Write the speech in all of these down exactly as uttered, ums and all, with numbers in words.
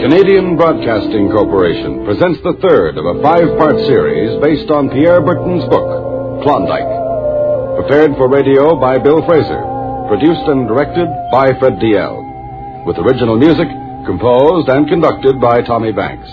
Canadian Broadcasting Corporation presents the third of a five-part series based on Pierre Berton's book, Klondike. Prepared for radio by Bill Fraser. Produced and directed by Fred D L. With original music composed and conducted by Tommy Banks.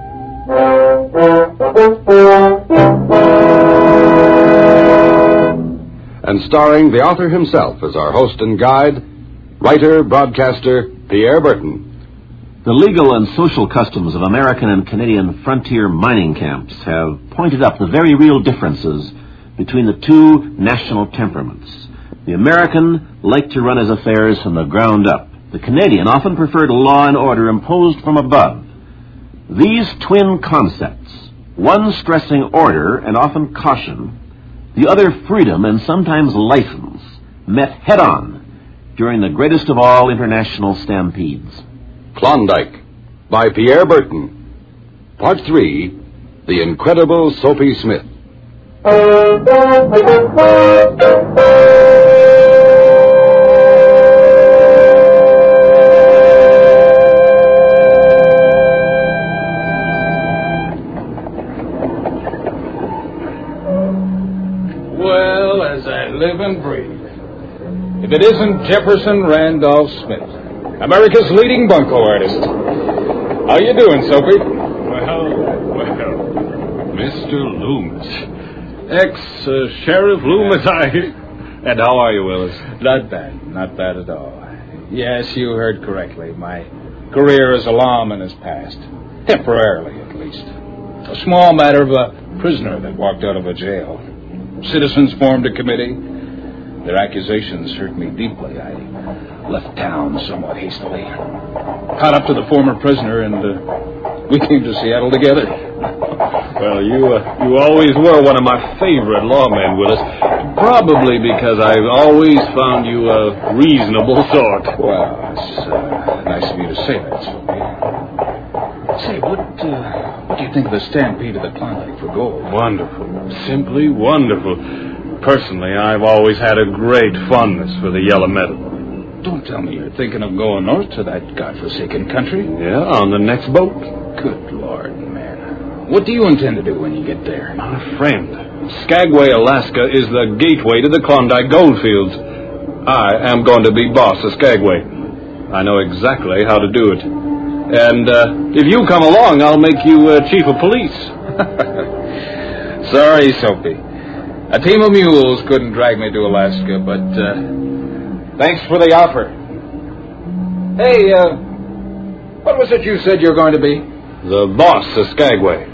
And starring the author himself as our host and guide, writer, broadcaster, Pierre Berton. The legal and social customs of American and Canadian frontier mining camps have pointed up the very real differences between the two national temperaments. The American liked to run his affairs from the ground up. The Canadian often preferred law and order imposed from above. These twin concepts, one stressing order and often caution, the other freedom and sometimes license, met head-on during the greatest of all international stampedes. Klondike, by Pierre Berton. Part three, The Incredible Soapy Smith. Well, as I live and breathe, if it isn't Jefferson Randolph Smith, America's leading bunco artist. How you doing, Soapy? Well, well, Mister Loomis. Ex-Sheriff uh, Loomis, I... And how are you, Willis? Not bad, not bad at all. Yes, you heard correctly. My career as a lawman has passed. Temporarily, at least. A small matter of a prisoner that walked out of a jail. Citizens formed a committee. Their accusations hurt me deeply. I left town somewhat hastily. Caught up to the former prisoner, and uh, we came to Seattle together. Well, you uh, you always were one of my favorite lawmen, Willis. Probably because I've always found you a reasonable sort. Well, it's uh, nice of you to say that, Soapy. Say, what, uh, what do you think of the stampede of the Klondike for gold? Wonderful. Simply wonderful. Personally, I've always had a great fondness for the yellow metal. Don't tell me you're thinking of going north to that godforsaken country. Yeah, on the next boat. Good Lord, man. What do you intend to do when you get there? My friend, Skagway, Alaska is the gateway to the Klondike goldfields. I am going to be boss of Skagway. I know exactly how to do it. And uh, if you come along, I'll make you uh, chief of police. Sorry, Soapy. A team of mules couldn't drag me to Alaska, but uh, thanks for the offer. Hey, uh, what was it you said you're going to be? The boss of Skagway.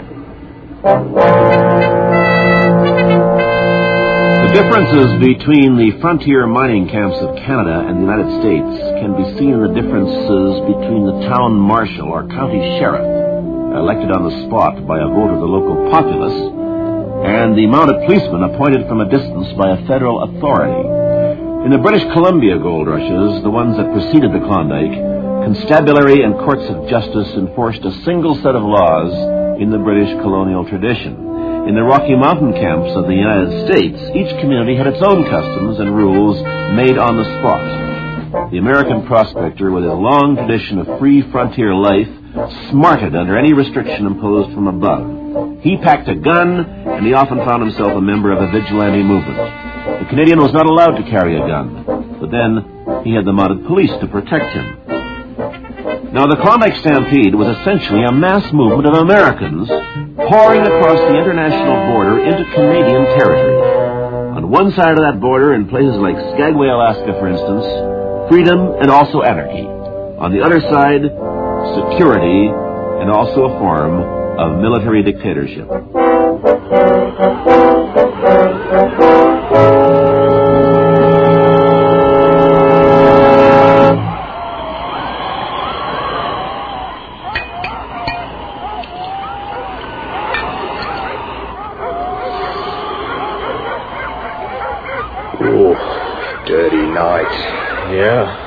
The differences between the frontier mining camps of Canada and the United States can be seen in the differences between the town marshal or county sheriff, elected on the spot by a vote of the local populace, and the mounted policeman appointed from a distance by a federal authority. In the British Columbia gold rushes, the ones that preceded the Klondike, constabulary and courts of justice enforced a single set of laws in the British colonial tradition. In the Rocky Mountain camps of the United States, each community had its own customs and rules made on the spot. The American prospector, with his long tradition of free frontier life, smarted under any restriction imposed from above. He packed a gun, and he often found himself a member of a vigilante movement. The Canadian was not allowed to carry a gun, but then he had the mounted police to protect him. Now, the Klondike Stampede was essentially a mass movement of Americans pouring across the international border into Canadian territory. On one side of that border, in places like Skagway, Alaska, for instance, freedom and also anarchy. On the other side, security and also a form of military dictatorship. Oh, dirty night. Yeah.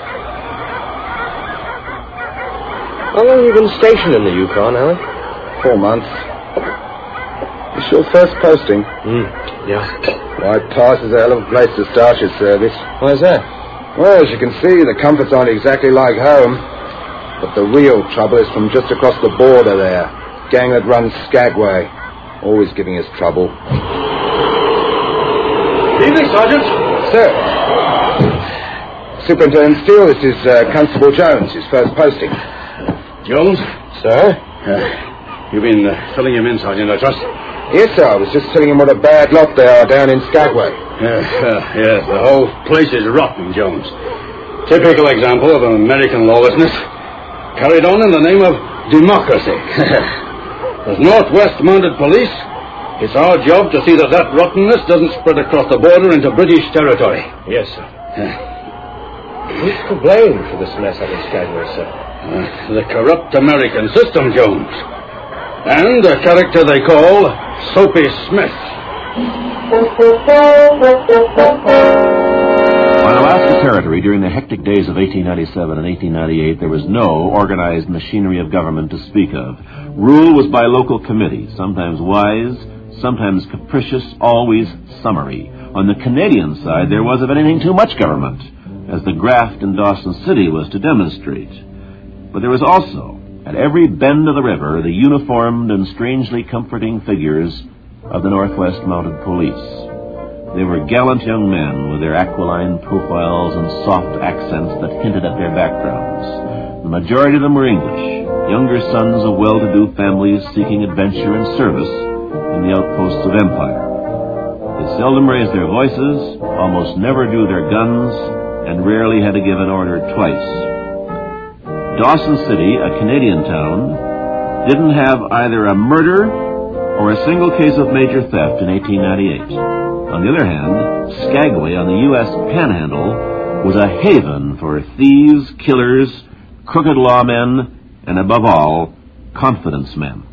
How long have you been stationed in the Yukon, Allie? Four months. It's your first posting. Hmm, yeah. White Pass is a hell of a place to start your service. Why's that? Well, as you can see, the comforts aren't exactly like home. But the real trouble is from just across the border there. Gang that runs Skagway. Always giving us trouble. Evening, Sergeant. Sir. Superintendent Steele, this is uh, Constable Jones, his first posting. Jones? Sir? Uh, you've been uh, filling him in, Sergeant, I trust? Yes, sir. I was just telling him what a bad lot they are down in Skagway. Yes, uh, yes. The whole place is rotten, Jones. Typical example of American lawlessness carried on in the name of democracy. As Northwest Mounted Police, it's our job to see that that rottenness doesn't spread across the border into British territory. Yes, sir. Uh. Who's to blame for this mess up in Skagway, sir? Uh, the corrupt American system, Jones. And a character they call Soapy Smith. On Alaska Territory, during the hectic days of eighteen ninety-seven and eighteen ninety-eight, there was no organized machinery of government to speak of. Rule was by local committees, sometimes wise, sometimes capricious, always summary. On the Canadian side, there was, if anything, too much government, as the graft in Dawson City was to demonstrate. But there was also, at every bend of the river, the uniformed and strangely comforting figures of the Northwest Mounted Police. They were gallant young men with their aquiline profiles and soft accents that hinted at their backgrounds. The majority of them were English, younger sons of well-to-do families seeking adventure and service in the outposts of empire. They seldom raised their voices, almost never drew their guns, and rarely had to give an order twice. Dawson City, a Canadian town, didn't have either a murder or a single case of major theft in eighteen ninety-eight. On the other hand, Skagway on the U S Panhandle was a haven for thieves, killers, crooked lawmen, and above all, confidence men.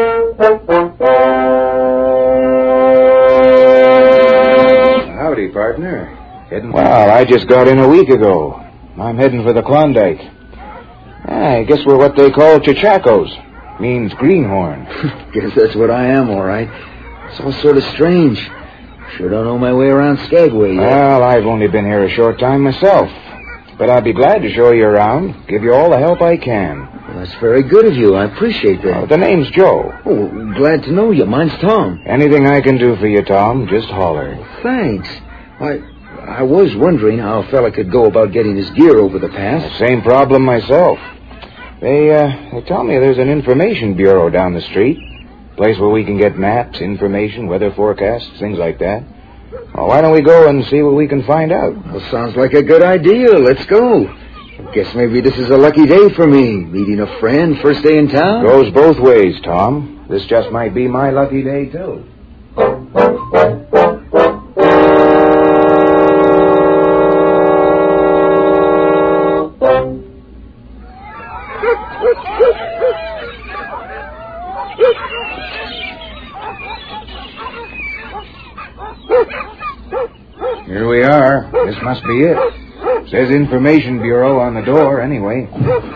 Howdy, partner. Heading well, I just got in a week ago. I'm heading for the Klondike. I guess we're what they call Chechakos. Means greenhorn. Guess that's what I am, all right. It's all sort of strange. Sure don't know my way around Skagway yet. Well, I've only been here a short time myself. But I'd be glad to show you around. Give you all the help I can. Well, that's very good of you. I appreciate that. Uh, the name's Joe. Oh, glad to know you. Mine's Tom. Anything I can do for you, Tom, just holler. Thanks. I I was wondering how a fella could go about getting his gear over the pass. Same problem myself. They, uh, they tell me there's an information bureau down the street. Place where we can get maps, information, weather forecasts, things like that. Well, why don't we go and see what we can find out? Well, sounds like a good idea. Let's go. I guess maybe this is a lucky day for me. Meeting a friend, first day in town. Goes both ways, Tom. This just might be my lucky day, too. Here we are. This must be it. Says Information Bureau on the door, anyway.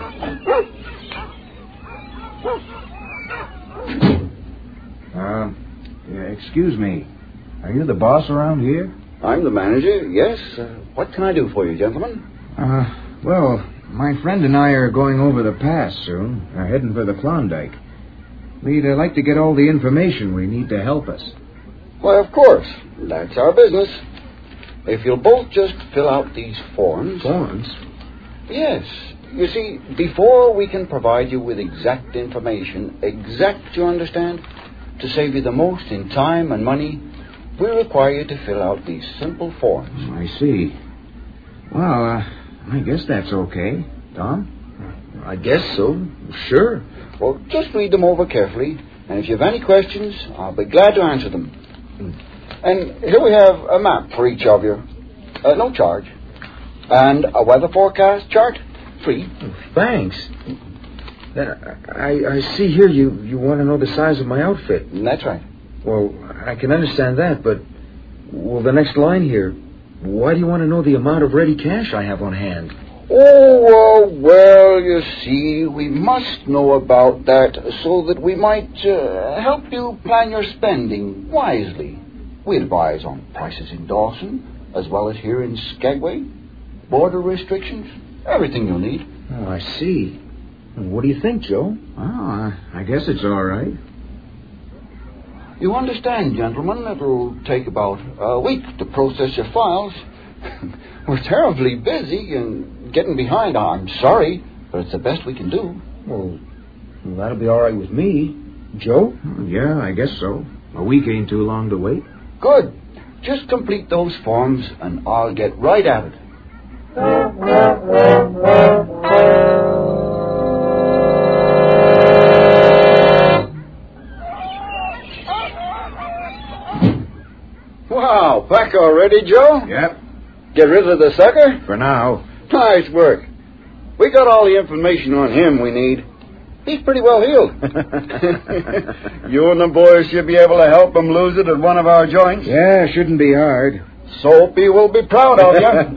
Uh, yeah, excuse me. Are you the boss around here? I'm the manager, yes. Uh, what can I do for you, gentlemen? Uh, well, my friend and I are going over the pass soon. We're heading for the Klondike. We'd uh, like to get all the information we need to help us. Why, of course. That's our business. If you'll both just fill out these forms... Forms? Yes. You see, before we can provide you with exact information, exact, you understand, to save you the most in time and money, we require you to fill out these simple forms. Oh, I see. Well, uh, I guess that's okay. Tom? I guess so. Sure. Well, just read them over carefully, and if you have any questions, I'll be glad to answer them. And here we have a map for each of you. Uh, no charge. And a weather forecast chart, free. Oh, thanks. I, I see here you, you want to know the size of my outfit. That's right. Well, I can understand that, but... Well, the next line here. Why do you want to know the amount of ready cash I have on hand? Oh, uh, well, you see, we must know about that so that we might uh, help you plan your spending wisely. We advise on prices in Dawson, as well as here in Skagway, border restrictions, everything you'll need. Oh, I see. What do you think, Joe? Well, uh, I guess it's all right. You understand, gentlemen, it'll take about a week to process your files. We're terribly busy and getting behind. I'm sorry, but it's the best we can do. Well, well that'll be all right with me. Joe? Well, yeah, I guess so. A week ain't too long to wait. Good. Just complete those forms, and I'll get right at it. Wow, back already, Joe? Yep. Get rid of the sucker? For now. Nice work. We got all the information on him we need. He's pretty well healed. You and the boys should be able to help him lose it at one of our joints. Yeah, shouldn't be hard. Soapy will be proud of you.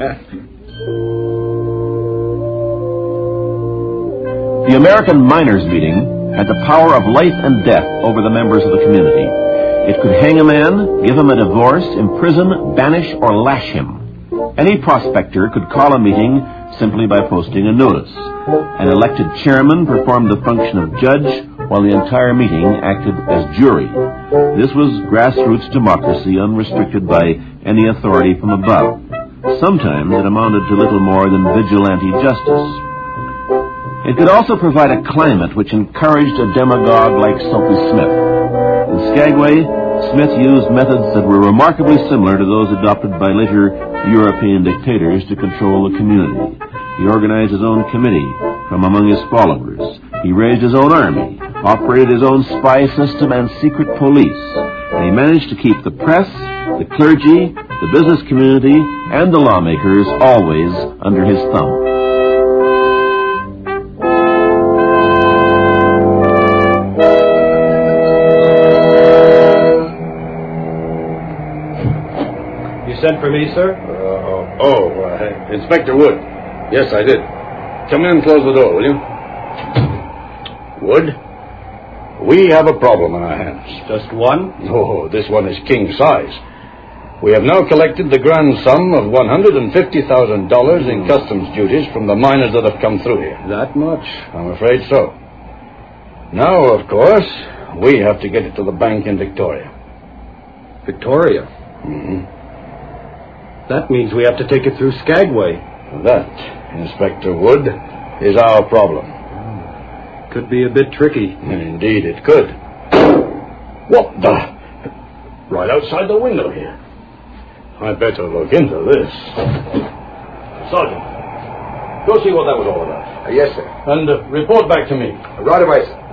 The American Miners' Meeting had the power of life and death over the members of the community. It could hang a man, give him a divorce, imprison, banish, or lash him. Any prospector could call a meeting simply by posting a notice. An elected chairman performed the function of judge, while the entire meeting acted as jury. This was grassroots democracy, unrestricted by any authority from above. Sometimes it amounted to little more than vigilante justice. It could also provide a climate which encouraged a demagogue like Soapy Smith. In Skagway, Smith used methods that were remarkably similar to those adopted by later European dictators to control the community. He organized his own committee from among his followers. He raised his own army, operated his own spy system and secret police, and he managed to keep the press, the clergy, the business community, and the lawmakers always under his thumb. Sent for me, sir? Uh, oh, uh, Inspector Wood. Yes, I did. Come in and close the door, will you? Wood, we have a problem on our hands. Just one? Oh, this one is king size. We have now collected the grand sum of one hundred fifty thousand dollars in customs duties from the miners that have come through here. That much? I'm afraid so. Now, of course, we have to get it to the bank in Victoria. Victoria? Mm-hmm. That means we have to take it through Skagway. That, Inspector Wood, is our problem. Could be a bit tricky. Indeed it could. What the? Right outside the window here. I'd better look into this. Sergeant, go see what that was all about. Uh, yes, sir. And uh, report back to me. Uh, right away, sir.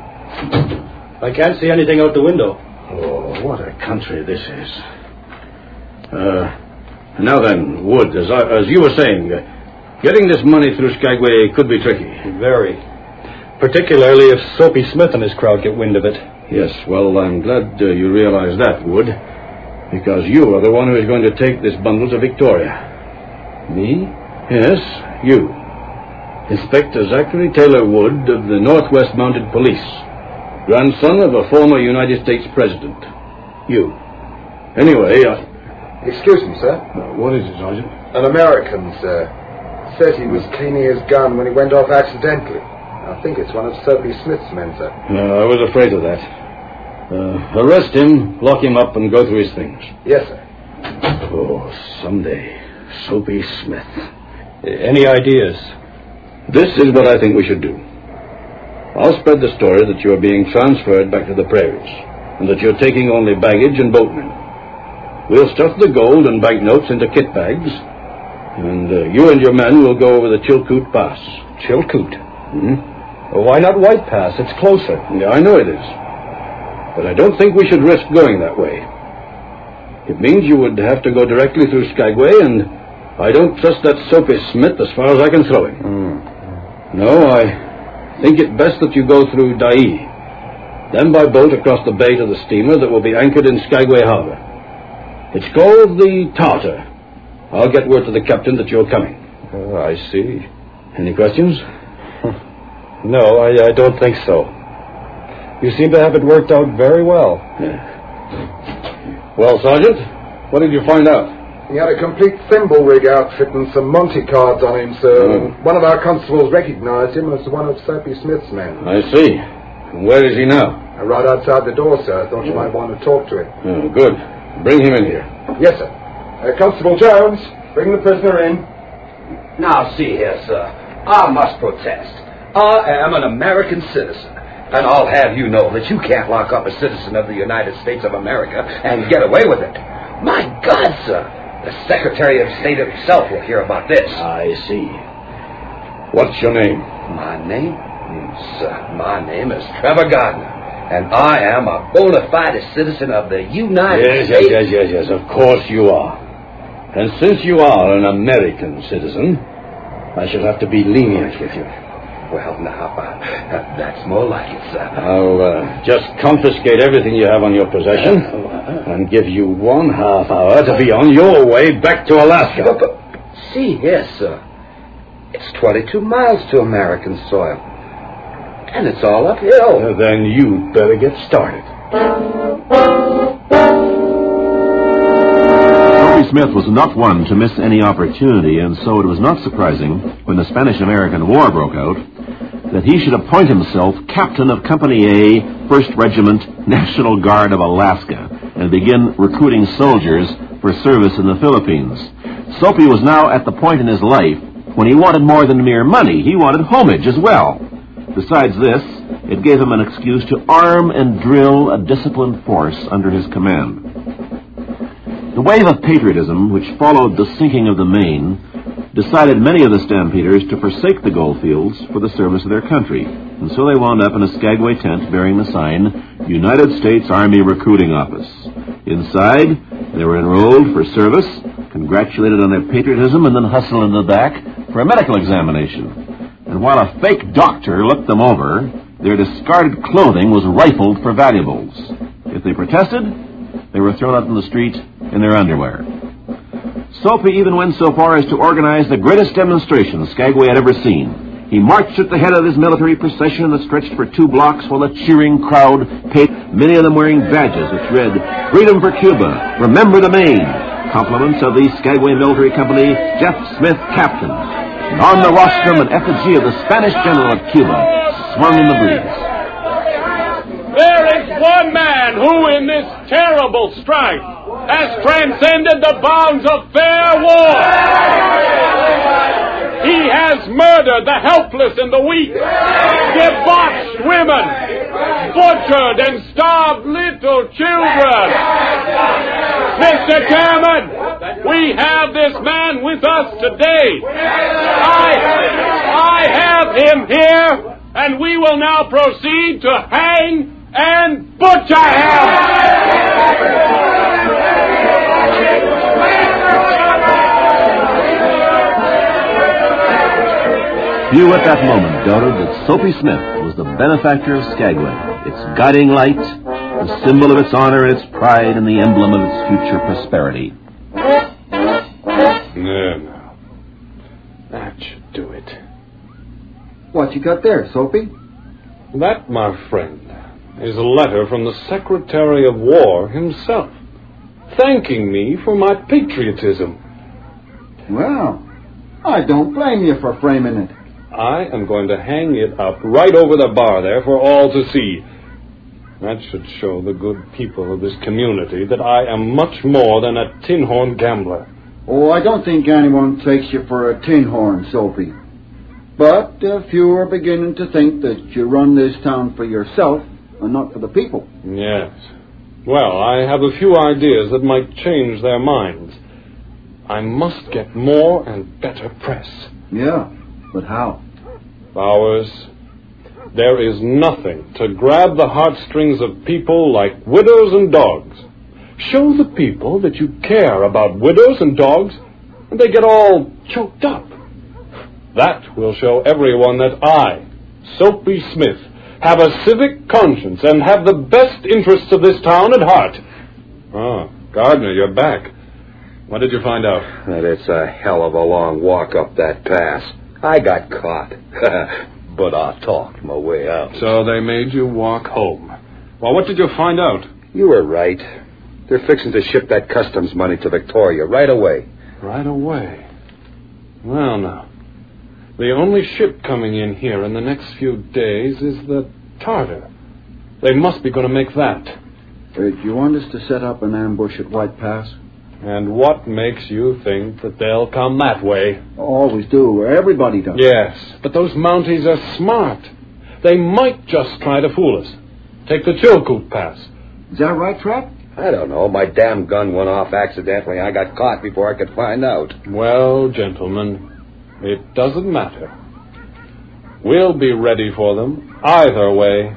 I can't see anything out the window. Oh, what a country this is. Uh... Now then, Wood, as, I, as you were saying, uh, getting this money through Skagway could be tricky. Very. Particularly if Soapy Smith and his crowd get wind of it. Yes, well, I'm glad uh, you realize that, Wood, because you are the one who is going to take this bundle to Victoria. Me? Yes, you. Inspector Zachary Taylor Wood of the Northwest Mounted Police, grandson of a former United States president. You. Anyway, uh... Excuse me, sir. Uh, what is it, Sergeant? An American, sir. Said he was cleaning his gun when he went off accidentally. I think it's one of Soapy Smith's men, sir. Uh, I was afraid of that. Uh, arrest him, lock him up, and go through his things. Yes, sir. Oh, someday. Soapy Smith. Any ideas? This is what I think we should do. I'll spread the story that you are being transferred back to the prairies, and that you're taking only baggage and boatmen. We'll stuff the gold and banknotes into kit bags, and uh, you and your men will go over the Chilkoot Pass. Chilkoot? Hmm? Well, why not White Pass? It's closer. Yeah, I know it is. But I don't think we should risk going that way. It means you would have to go directly through Skagway, and I don't trust that Soapy Smith as far as I can throw him. Mm. No, I think it best that you go through Dyea, then by boat across the bay to the steamer that will be anchored in Skagway Harbor. It's called the Tartar. I'll get word to the captain that you're coming. Oh, I see. Any questions? No, I, I don't think so. You seem to have it worked out very well. Yeah. Well, Sergeant, what did you find out? He had a complete thimble rig outfit and some Monte cards on him, sir. Mm. And one of our constables recognized him as one of Soapy Smith's men. I see. And where is he now? Uh, right outside the door, sir. I thought you might want to talk to him. Oh, good. Bring him in here. Yes, sir. Uh, Constable Jones, bring the prisoner in. Now, see here, sir. I must protest. I am an American citizen. And I'll have you know that you can't lock up a citizen of the United States of America and get away with it. My God, sir. The Secretary of State himself will hear about this. I see. What's your name? My name? Sir, my name is Trevor Gardner. And I am a bona fide citizen of the United yes, States. Yes, yes, yes, yes, of course you are. And since you are an American citizen, I shall have to be lenient with you. Well, now, uh, that's more like it, sir. I'll uh, just confiscate everything you have on your possession and give you one half hour to be on your way back to Alaska. But, but, see here, sir. It's twenty-two miles to American soil. And it's all uphill. Uh, then you'd better get started. Soapy Smith was not one to miss any opportunity, and so it was not surprising, when the Spanish-American War broke out, that he should appoint himself captain of Company A, first Regiment, National Guard of Alaska, and begin recruiting soldiers for service in the Philippines. Soapy was now at the point in his life when he wanted more than mere money. He wanted homage as well. Besides this, it gave him an excuse to arm and drill a disciplined force under his command. The wave of patriotism which followed the sinking of the Maine decided many of the stampeders to forsake the goldfields for the service of their country, and so they wound up in a Skagway tent bearing the sign, United States Army Recruiting Office. Inside, they were enrolled for service, congratulated on their patriotism, and then hustled into the back for a medical examination. And while a fake doctor looked them over, their discarded clothing was rifled for valuables. If they protested, they were thrown out in the street in their underwear. Soapy even went so far as to organize the greatest demonstration Skagway had ever seen. He marched at the head of his military procession that stretched for two blocks while a cheering crowd paid, many of them wearing badges which read, Freedom for Cuba, Remember the Maine, compliments of the Skagway Military Company, Jeff Smith, Captain. And on the rostrum, an effigy of the Spanish general of Cuba swung in the breeze. There is one man who, in this terrible strife, has transcended the bounds of fair war. He has murdered the helpless and the weak, debauched women, butchered and starved little children. Mister Chairman, we have this man with us today. I, I have him here, and we will now proceed to hang and butcher him. Few at that moment doubted that Soapy Smith was the benefactor of Skagway, its guiding light, the symbol of its honor and its pride, and the emblem of its future prosperity. There now. That should do it. What you got there, Soapy? That, my friend, is a letter from the Secretary of War himself, thanking me for my patriotism. Well, I don't blame you for framing it. I am going to hang it up right over the bar there for all to see. That should show the good people of this community that I am much more than a tin-horn gambler. Oh, I don't think anyone takes you for a tin horn, Soapy. But a few are beginning to think that you run this town for yourself and not for the people. Yes. Well, I have a few ideas that might change their minds. I must get more and better press. Yeah, but how? Bowers, there is nothing to grab the heartstrings of people like widows and dogs. Show the people that you care about widows and dogs, and they get all choked up. That will show everyone that I, Soapy Smith, have a civic conscience and have the best interests of this town at heart. Ah, Gardner, you're back. What did you find out? That it's a hell of a long walk up that pass. I got caught. But I talked my way out. So they made you walk home. Well, what did you find out? You were right. They're fixing to ship that customs money to Victoria right away. Right away? Well, now, the only ship coming in here in the next few days is the Tartar. They must be going to make that. Uh, do you want us to set up an ambush at White Pass? And what makes you think that they'll come that way? Always do. Everybody does. Yes, but those Mounties are smart. They might just try to fool us. Take the Chilkoot Pass. Is that right, Trap? I don't know. My damn gun went off accidentally. I got caught before I could find out. Well, gentlemen, it doesn't matter. We'll be ready for them either way.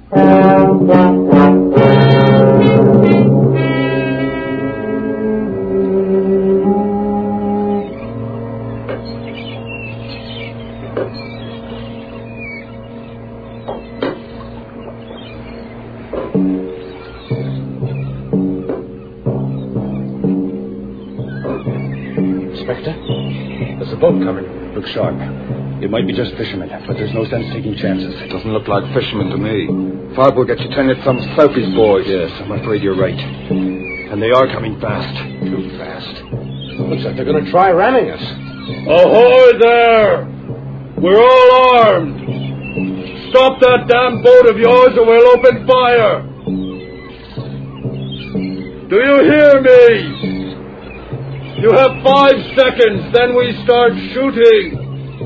Boat coming. Look sharp. It might be just fishermen, but there's no sense taking chances. It doesn't look like fishermen to me. Five will get you ten at some Sophie's boys. Yes, I'm afraid you're right. And they are coming fast. Too fast. Looks like they're going to try ramming us. Ahoy there! We're all armed. Stop that damn boat of yours or we'll open fire. Do you hear me? You have five seconds, then we start shooting.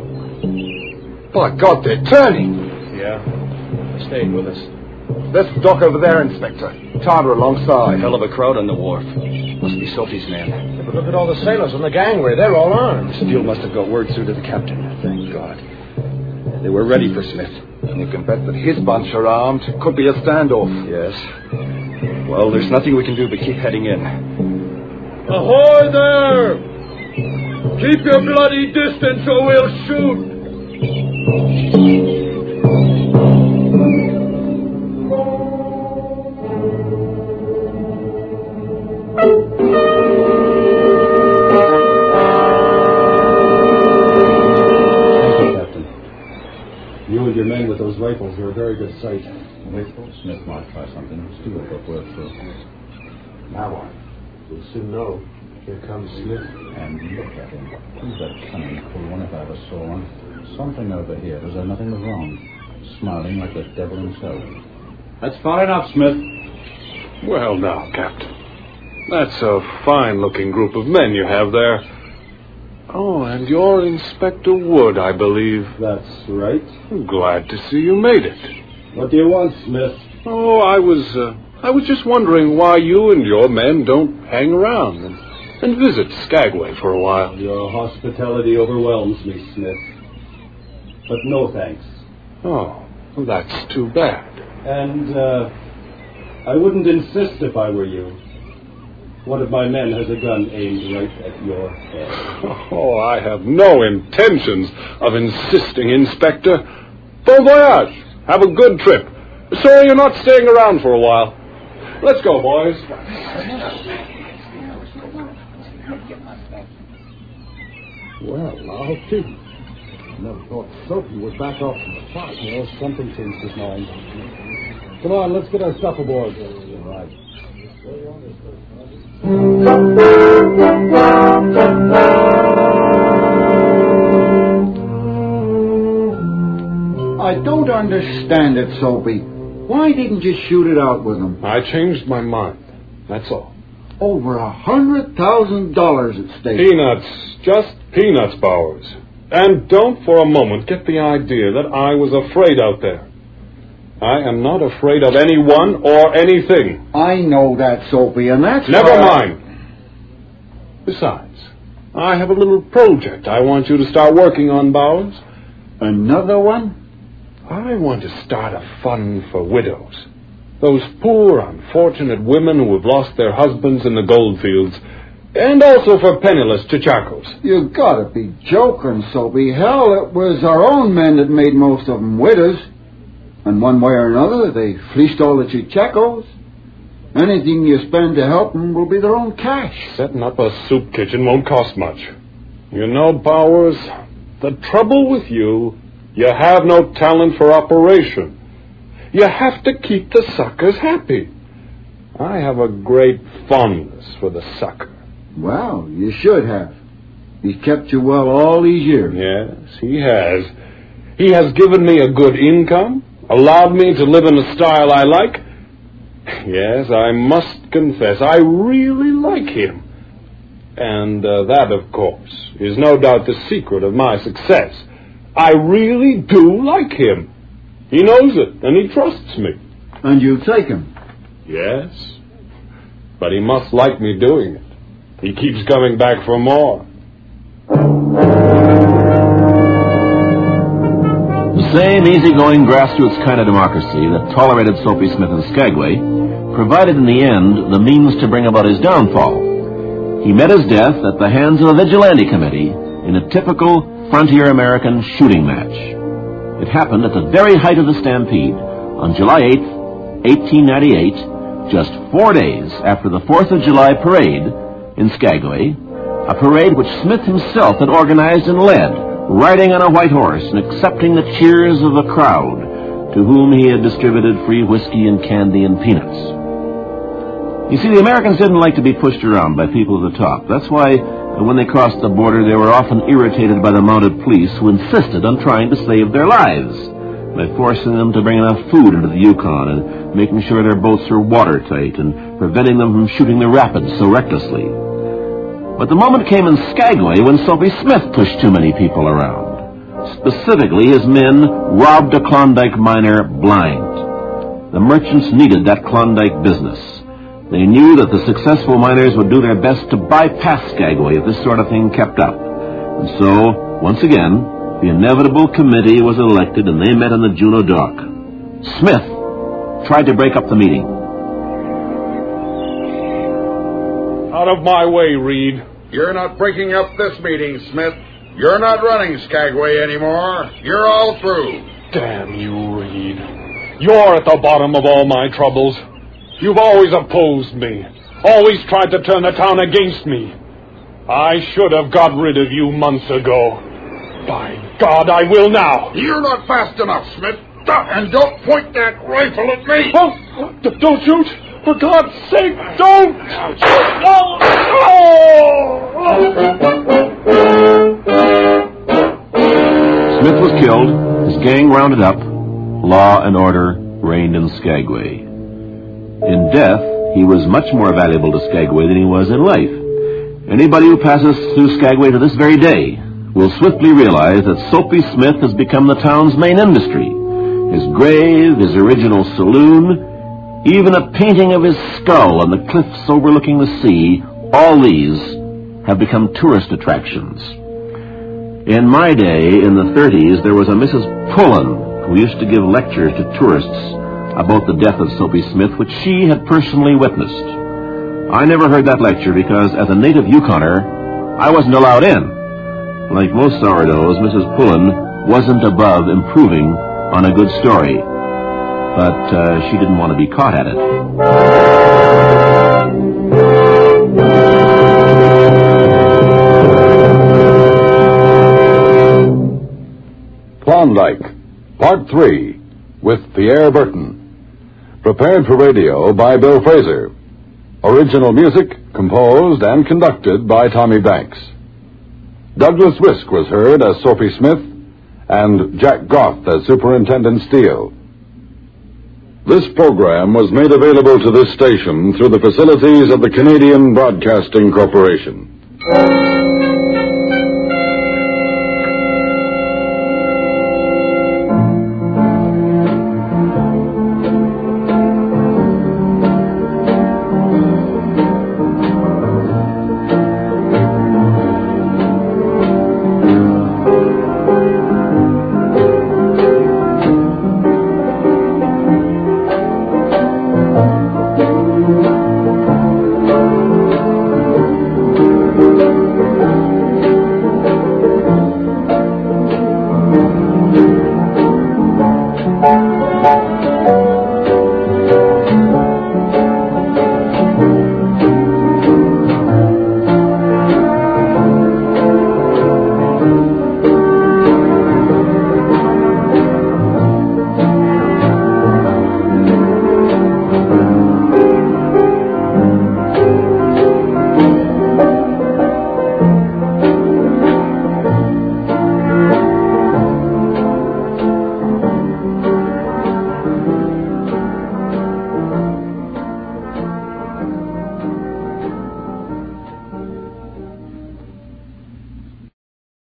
By God, they're turning. Yeah, they stayed with us. There's the dock over there, Inspector. Tartar alongside. Hell of a crowd on the wharf. Must be Sophie's men. Yeah, but look at all the sailors on the gangway. They're all armed. Steele must have got word through to the captain. Thank God. They were ready for Smith. And you can bet that his bunch are armed. Could be a standoff. Yes. Well, there's nothing we can do but keep heading in. Ahoy there! Keep your bloody distance or we'll shoot! Thank you, Captain. You and your men with those rifles are a very good sight. Wait, Smith might try something. Stewart got work through. Now what? We'll soon know. Here comes Smith. And look at him. He's a cunning fool one if I ever saw one. Something over here as though nothing was wrong. Smiling like the devil himself. That's far enough, Smith. Well, now, Captain. That's a fine-looking group of men you have there. Oh, and you're Inspector Wood, I believe. That's right. I'm glad to see you made it. What do you want, Smith? Oh, I was... Uh, I was just wondering why you and your men don't hang around and, and visit Skagway for a while. Your hospitality overwhelms me, Smith. But no thanks. Oh, well, that's too bad. And, uh, I wouldn't insist if I were you. One of my men has a gun aimed right at your head. Oh, I have no intentions of insisting, Inspector. Bon voyage. Have a good trip. Sorry you're not staying around for a while. Let's go, boys. Well, I'll keep. Never thought Sophie was back off from the spot. Well, something changed his mind. Come on, let's get our stuff aboard. Right. I don't understand it, Soapy. Why didn't you shoot it out with him? I changed my mind. That's all. Over a hundred thousand dollars at stake. Peanuts. Just peanuts, Bowers. And don't for a moment get the idea that I was afraid out there. I am not afraid of anyone or anything. I know that, Soapy, and that's Never why mind. Besides, I have a little project I want you to start working on, Bowers. Another one? I want to start a fund for widows. Those poor, unfortunate women who have lost their husbands in the goldfields. And also for penniless Chechakos. You gotta be joking, Soapy. Hell, it was our own men that made most of them widows. And one way or another, they fleeced all the Chechakos. Anything you spend to help them will be their own cash. Setting up a soup kitchen won't cost much. You know, Bowers, the trouble with you, you have no talent for operation. You have to keep the suckers happy. I have a great fondness for the sucker. Well, you should have. He's kept you well all these years. Yes, he has. He has given me a good income, allowed me to live in a style I like. Yes, I must confess, I really like him. And uh, that, of course, is no doubt the secret of my success. I really do like him. He knows it, and he trusts me. And you take him? Yes. But he must like me doing it. He keeps coming back for more. The same easygoing grassroots kind of democracy that tolerated Soapy Smith in Skagway provided in the end the means to bring about his downfall. He met his death at the hands of a vigilante committee in a typical frontier American shooting match. It happened at the very height of the stampede on July eighth, eighteen ninety-eight, just four days after the fourth of July parade in Skagway, a parade which Smith himself had organized and led, riding on a white horse and accepting the cheers of the crowd, to whom he had distributed free whiskey and candy and peanuts. You see, the Americans didn't like to be pushed around by people at the top. That's why, when they crossed the border, they were often irritated by the mounted police who insisted on trying to save their lives by forcing them to bring enough food into the Yukon and making sure their boats were watertight and preventing them from shooting the rapids so recklessly. But the moment came in Skagway when Soapy Smith pushed too many people around. Specifically, his men robbed a Klondike miner blind. The merchants needed that Klondike business. They knew that the successful miners would do their best to bypass Skagway if this sort of thing kept up. And so, once again, the inevitable committee was elected and they met in the Juneau dock. Smith tried to break up the meeting. Out of my way, Reed. You're not breaking up this meeting, Smith. You're not running Skagway anymore. You're all through. Damn you, Reed. You're at the bottom of all my troubles. You've always opposed me, always tried to turn the town against me. I should have got rid of you months ago. By God, I will now. You're not fast enough, Smith. And don't point that rifle at me. Oh, d- don't shoot. For God's sake, don't! Oh! Smith was killed, his gang rounded up, law and order reigned in Skagway. In death, he was much more valuable to Skagway than he was in life. Anybody who passes through Skagway to this very day will swiftly realize that Soapy Smith has become the town's main industry. His grave, his original saloon, even a painting of his skull on the cliffs overlooking the sea, all these have become tourist attractions. In my day, in the thirties, there was a Missus Pullen who used to give lectures to tourists about the death of Soapy Smith, which she had personally witnessed. I never heard that lecture because, as a native Yukoner, I wasn't allowed in. Like most sourdoughs, Missus Pullen wasn't above improving on a good story, but uh, she didn't want to be caught at it. Klondike, Part three, with Pierre Burton. Prepared for radio by Bill Fraser. Original music composed and conducted by Tommy Banks. Douglas Wisk was heard as Soapy Smith, and Jack Goff as Superintendent Steele. This program was made available to this station through the facilities of the Canadian Broadcasting Corporation.